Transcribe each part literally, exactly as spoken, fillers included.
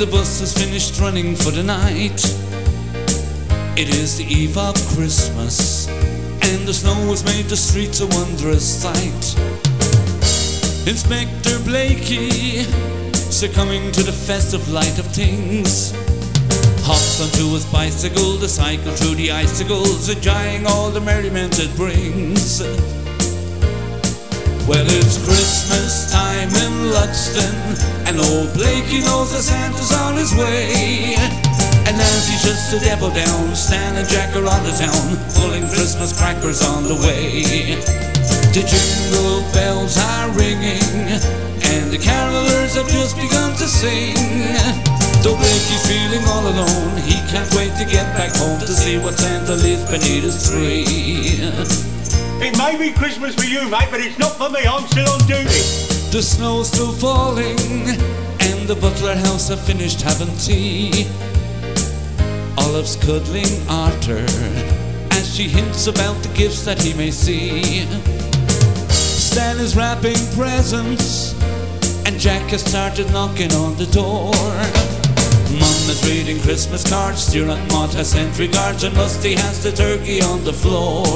the bus has finished running for the night. It is the eve of Christmas, and the snow has made the streets a wondrous sight. Inspector Blakey, succumbing to the festive light of things, hops onto his bicycle to cycle through the icicles, enjoying all the merriment it brings. Well, it's Christmas time in Luxton, and old Blakey knows that Santa's on his way. And as he shuts the devil down, Stan and Jack are on the town, pulling Christmas crackers on the way. The jingle bells are ringing, and the carolers have just begun to sing. Though Blakey's feeling all alone, he can't wait to get back home to see what Santa leaves beneath his tree. It may be Christmas for you, mate, but it's not for me. I'm still on duty. The snow's still falling, and the Butler house have finished having tea. Olive's cuddling Arthur as she hints about the gifts that he may see. Stan is wrapping presents, and Jack has started knocking on the door. Mum is reading Christmas cards, dear Aunt Maud has sent regards, and Rusty has the turkey on the floor.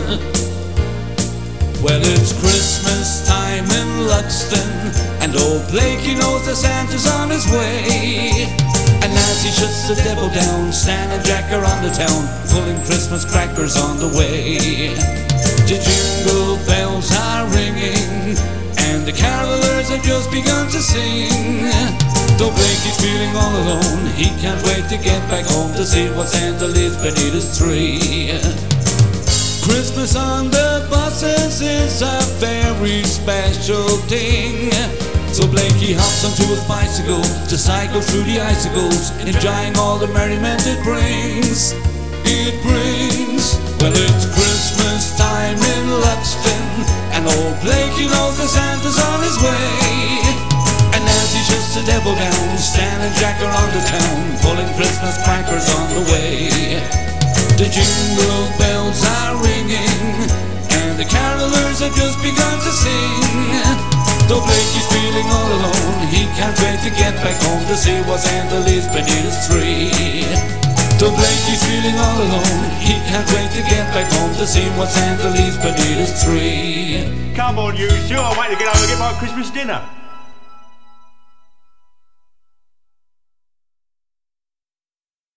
Well, it's Christmas time in Luxton, and old Blakey knows that Santa's on his way. And as he shuts the devil down, Stan and Jack are on the town, pulling Christmas crackers on the way. The jingle bells are ringing, and the carolers have just begun to sing. Though Blakey's feeling all alone, he can't wait to get back home to see what Santa leaves beneath his tree. Christmas on the buses is a very special thing. So Blakey hops onto his bicycle to cycle through the icicles, enjoying all the merriment it brings. It brings. Well, it's Christmas time in Luxton, and old Blakey knows that Santa's on his way. And as he shuts the devil down, Stan and Jack are on the town, pulling Christmas crackers on the way. The jingle bells are ringing, and the carolers have just begun to sing. Though Blakey's feeling all alone, he can't wait to get back home to see what Santa leaves beneath his tree. Though Blakey's feeling all alone, he can't wait to get back home to see what Santa leaves beneath his tree. Come on, you two, I'll wait to get home and get my Christmas dinner.